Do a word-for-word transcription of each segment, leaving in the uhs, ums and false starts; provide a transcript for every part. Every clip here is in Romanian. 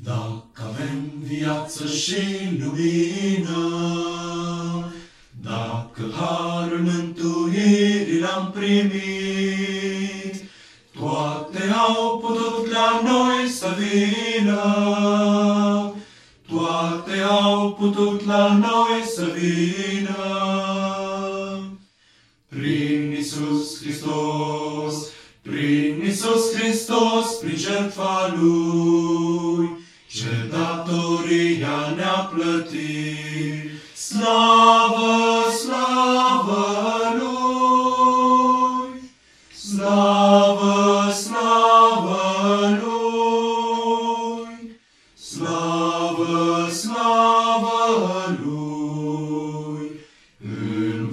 Dacă avem viață și lumină, dacă harul mântuirii l-am primit, toate au putut la noi să vină, toate au putut la noi să vină. Prin Iisus Hristos, prin Iisus Hristos, prin jertfa Lui, ce datoria ne-a plătit. Slavă, slavă Lui! Slavă, slavă Lui! Slavă, slavă Lui! În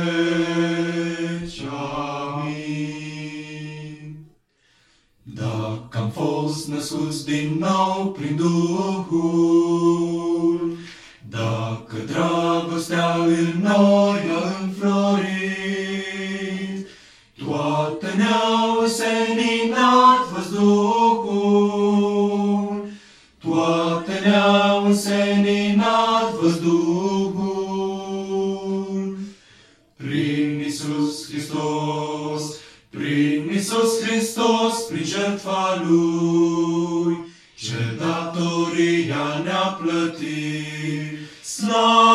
veci, amin. Dacă am fost născuți din nou prin Duhul, dacă dragostea în noi a înflorit, toate ne-au înseninat văzduhul, toate ne-au înseninat văzduhul. Prin Iisus Hristos, prin Iisus Hristos, prin jertfa Lui, ce datoria ne-a plătit. Slavă!